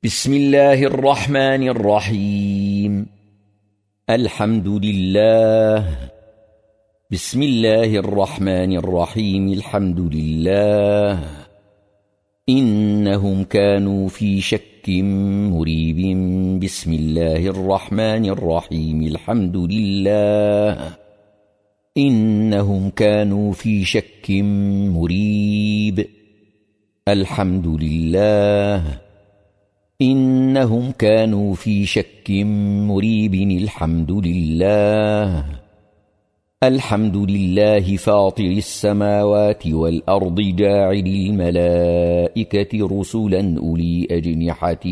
بسم الله الرحمن الرحيم. الحمد لله. بسم الله الرحمن الرحيم. الحمد لله. إنهم كانوا في شك مريب. بسم الله الرحمن الرحيم. الحمد لله. إنهم كانوا في شك مريب. الحمد لله. إنهم كانوا في شك مريب. الحمد لله. الحمد لله فاطر السماوات والأرض جاعل الملائكة رسلا أولي أجنحة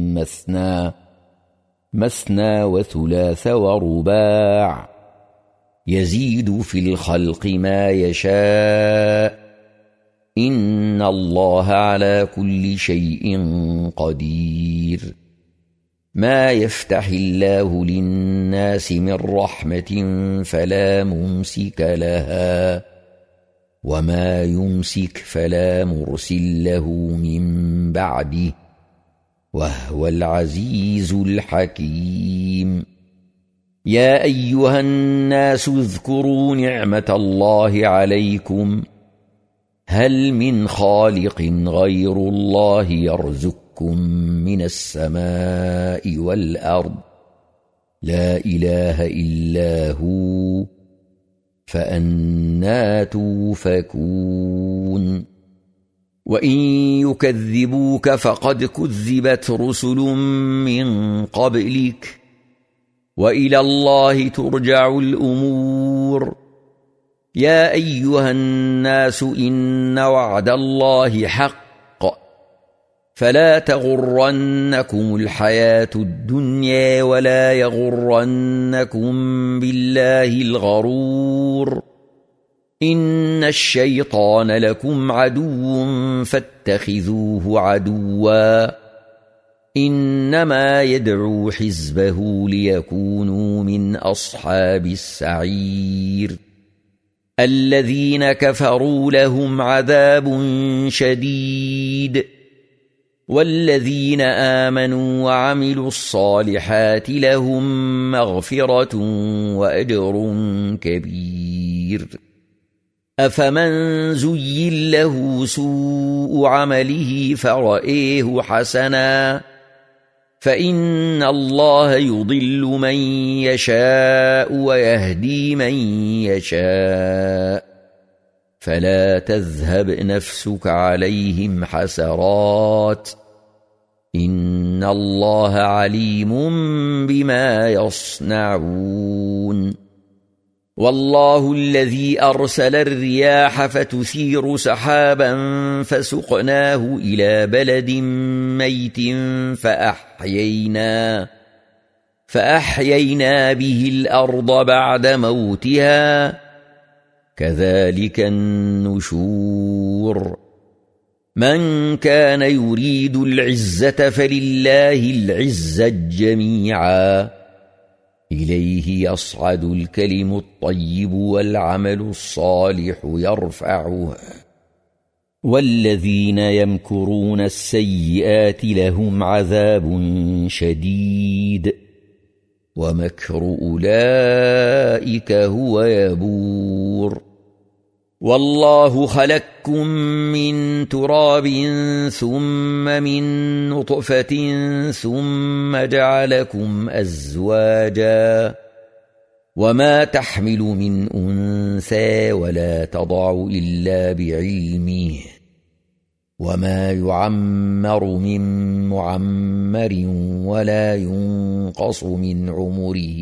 مثنى وثلاث ورباع يزيد في الخلق ما يشاء إن الله على كل شيء قدير. ما يفتح الله للناس من رحمة فلا ممسك لها وما يمسك فلا مرسل له من بعده وهو العزيز الحكيم. يا أيها الناس اذكروا نعمة الله عليكم هل من خالق غير الله يرزقكم من السماء والأرض لا إله إلا هو فأنى توفكون. وإن يكذبوك فقد كذبت رسل من قبلك وإلى الله ترجع الأمور. يا أيها الناس إن وعد الله حق فلا تغرنكم الحياة الدنيا ولا يغرنكم بالله الغرور. إن الشيطان لكم عدو فاتخذوه عدوا إنما يدعو حزبه ليكونوا من أصحاب السعير. الذين كفروا لهم عذاب شديد والذين آمنوا وعملوا الصالحات لهم مغفرة وأجر كبير. أفمن زين له سوء عمله فرأيه حسنا فإن الله يضل من يشاء ويهدي من يشاء فلا تذهب نفسك عليهم حسرات إن الله عليم بما يصنعون. والله الذي أرسل الرياح فتثير سحابا فسقناه إلى بلد ميت فأحيينا به الأرض بعد موتها كذلك النشور. من كان يريد العزة فلله العزة جميعا إليه يصعد الكلم الطيب والعمل الصالح يرفعه والذين يمكرون السيئات لهم عذاب شديد ومكر أولئك هو يبور. والله خلقكم من تراب ثم من نطفة ثم جعلكم أزواجا وما تحمل من أنثى ولا تضع إلا بعلمه وما يعمر من معمر ولا ينقص من عمره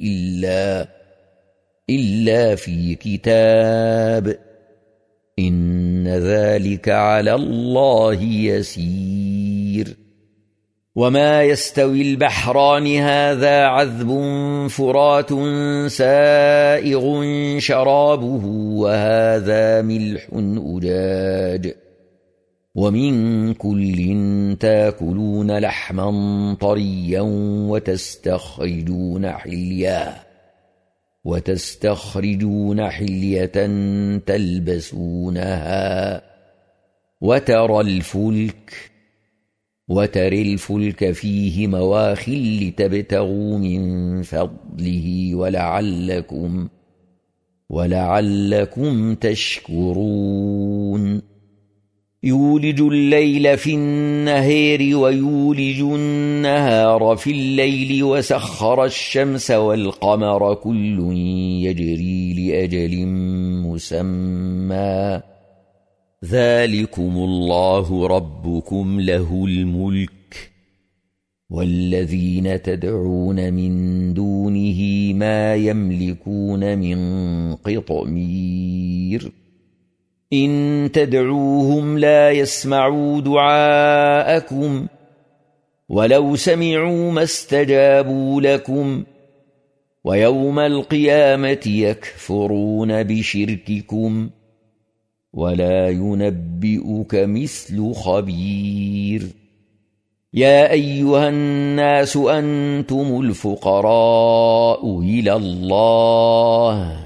إلا في كتاب إن ذلك على الله يسير. وما يستوي البحران هذا عذب فرات سائغ شرابه وهذا ملح أجاج ومن كل تاكلون لحما طريا وتستخرجون حلية تلبسونها وترى الفلك وترى الفلك فيه مواخر لتبتغوا من فضله ولعلكم تشكرون يولج الليل في النهار ويولج النهار في الليل وسخر الشمس والقمر كل يجري لأجل مسمى ذلكم الله ربكم له الملك والذين تدعون من دونه ما يملكون من قطمير إن تدعوهم لا يسمعوا دعاءكم ولو سمعوا ما استجابوا لكم ويوم القيامة يكفرون بشرككم ولا ينبئك مثل خبير يا أيها الناس أنتم الفقراء إلى الله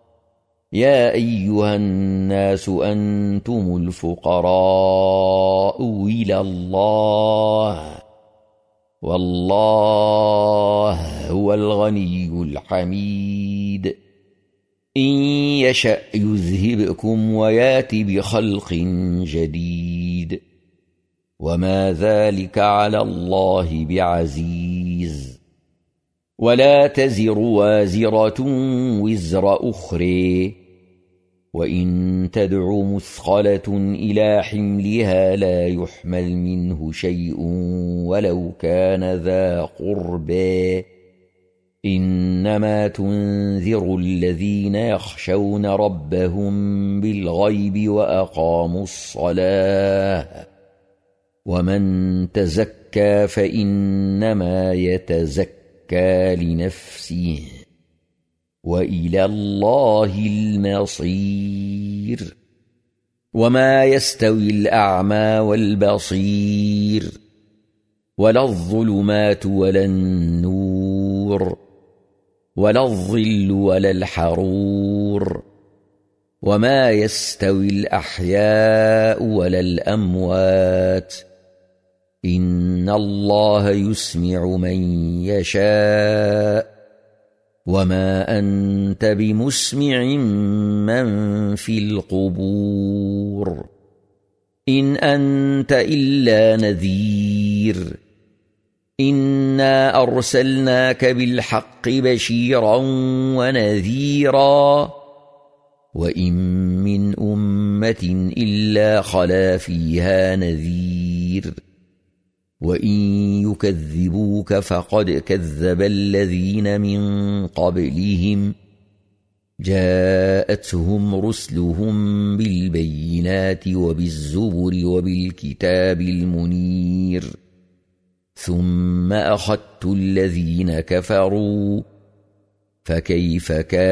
والله هو الغني الحميد إن يشأ يذهبكم ويات بخلق جديد وما ذلك على الله بعزيز ولا تزر وازرة وزر أخرى وإن تدع مثقلة إلى حملها لا يحمل منه شيء ولو كان ذا قربى إنما تنذر الذين يخشون ربهم بالغيب وأقاموا الصلاة ومن تزكى فإنما يتزكى لنفسه وإلى الله المصير وما يستوي الأعمى والبصير ولا الظلمات ولا النور ولا الظل ولا الحرور وما يستوي الأحياء ولا الأموات إن الله يسمع من يشاء وما أنت بمسمع من في القبور إن أنت إلا نذير إنا أرسلناك بالحق بشيرا ونذيرا وإن من أمة إلا خلا فيها نذير وإن يكذبوك فقد كذب الذين من قبلهم جاءتهم رسلهم بالبينات وبالزبر وبالكتاب المنير ثم أخذت الذين كفروا فكيف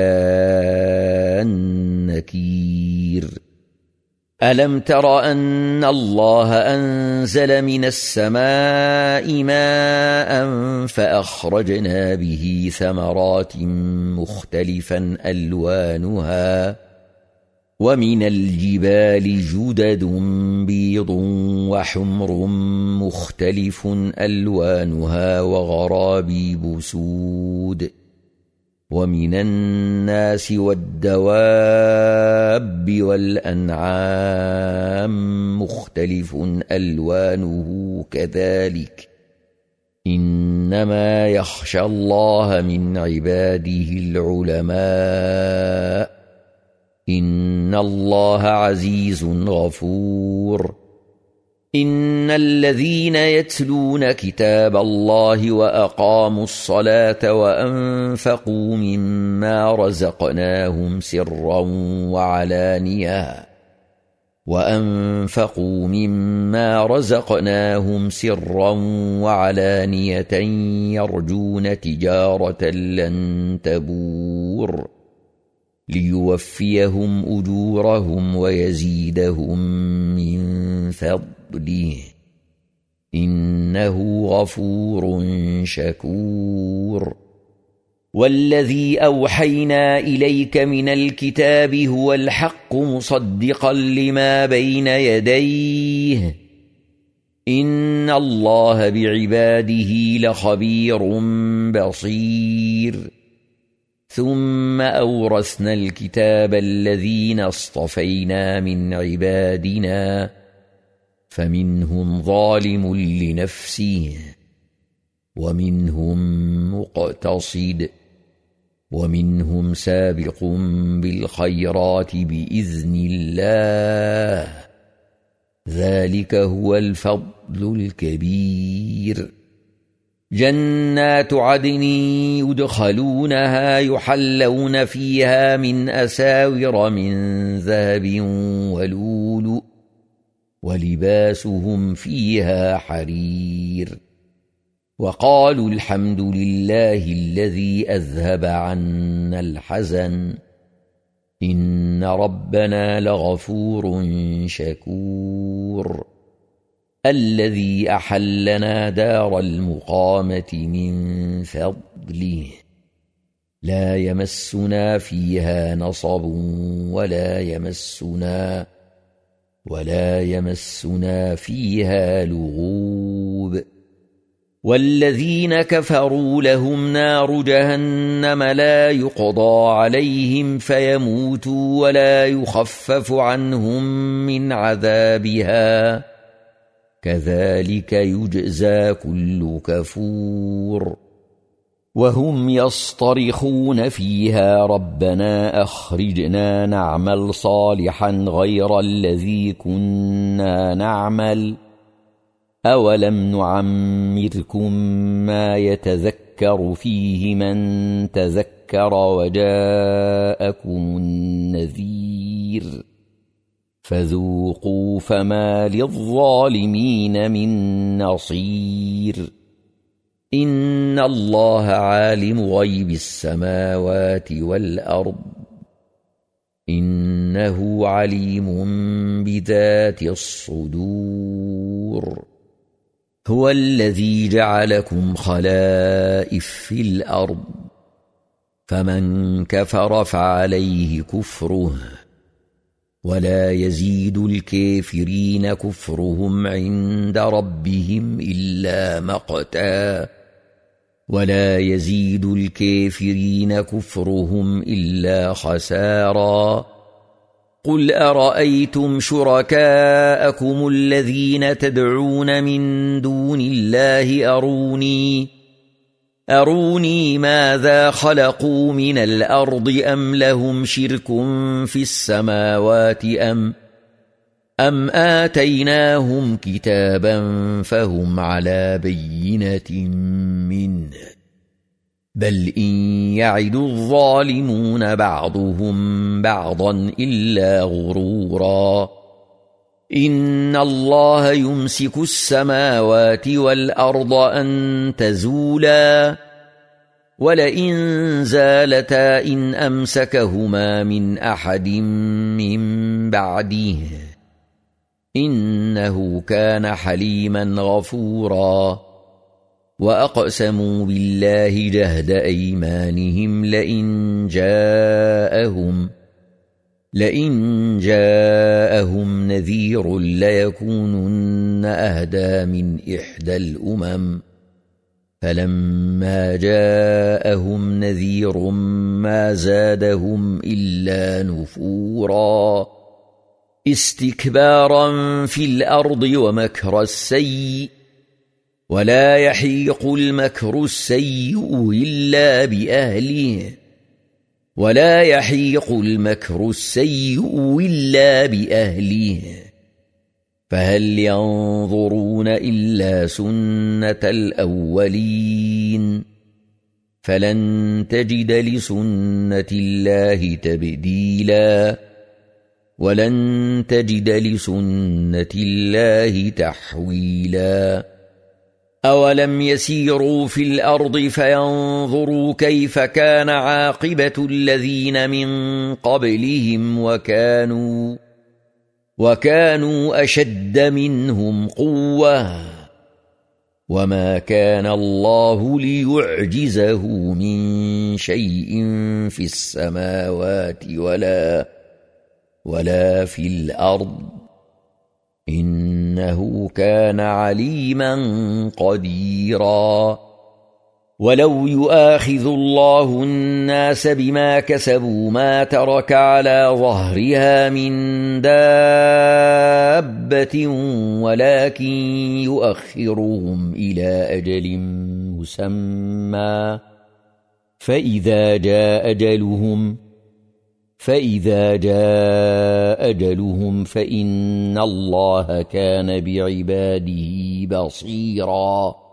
كان نكير ألم تر أن الله أنزل من السماء ماء فأخرجنا به ثمرات مختلفا ألوانها ومن الجبال جدد بيض وحمر مختلف ألوانها وغرابيب سود ومن الناس والدواب والأنعام مختلف ألوانه كذلك إنما يخشى الله من عباده العلماء إن الله عزيز غفور إن الذين يتلون كتاب الله وأقاموا الصلاة وأنفقوا مما رزقناهم سرا وعلانية يرجون تجارة لن تبور ليوفيهم أجورهم ويزيدهم من فضله إنه غفور شكور والذي أوحينا إليك من الكتاب هو الحق مصدقا لما بين يديه إن إن الله بعباده لخبير بصير ثم أورثنا الكتاب الذين اصطفينا من عبادنا فمنهم ظالم لنفسه ومنهم مقتصد ومنهم سابق بالخيرات بإذن الله ذلك هو الفضل الكبير جنات عدن يدخلونها يحلون فيها من أساور من ذهب ولؤلؤ ولباسهم فيها حرير وقالوا الحمد لله الذي أذهب عنا الحزن إن ربنا لغفور شكور الذي أحلنا دار المقامة من فضله لا يمسنا فيها نصب ولا يمسنا فيها لغوب والذين كفروا لهم نار جهنم لا يقضى عليهم فيموتوا ولا يخفف عنهم من عذابها كذلك يجزى كل كفور وهم يصطرخون فيها ربنا أخرجنا نعمل صالحا غير الذي كنا نعمل أولم نعمركم ما يتذكر فيه من تذكر وجاءكم النذير فذوقوا فما للظالمين من نصير إن الله عالم غيب السماوات والأرض إنه عليم بذات الصدور هو الذي جعلكم خلائف في الأرض فمن كفر فعليه كفره ولا يزيد الكافرين كفرهم عند ربهم إلا مقتا ولا يزيد الكافرين كفرهم إلا خسارا قل أرأيتم شركاءكم الذين تدعون من دون الله أروني ماذا خلقوا من الأرض أم لهم شرك في السماوات أم آتيناهم كتابا فهم على بينة منه بل إن يعد الظالمون بعضهم بعضا إلا غرورا إن الله يمسك السماوات والأرض أن تزولا ولئن زالتا إن أمسكهما من أحد من بعده إنه كان حليما غفورا وأقسموا بالله جهد أيمانهم لئن جاءهم نذير ليكونن أهدى من إحدى الأمم فلما جاءهم نذير ما زادهم إلا نفورا استكبارا في الأرض ومكر السيء ولا يحيق المكر السيء إلا بأهله فهل ينظرون إلا سنة الأولين فلن تجد لسنة الله تبديلا ولن تجد لسنة الله تحويلا أولم يسيروا في الأرض فينظروا كيف كان عاقبة الذين من قبلهم وكانوا أشد منهم قوة وما كان الله ليعجزه من شيء في السماوات ولا في الأرض إنه كان عليما قديرا ولو يؤاخذ الله الناس بما كسبوا ما ترك على ظهرها من دابة ولكن يؤخرهم إلى أجل مسمى فإذا جاء أجلهم فإن الله كان بعباده بصيراً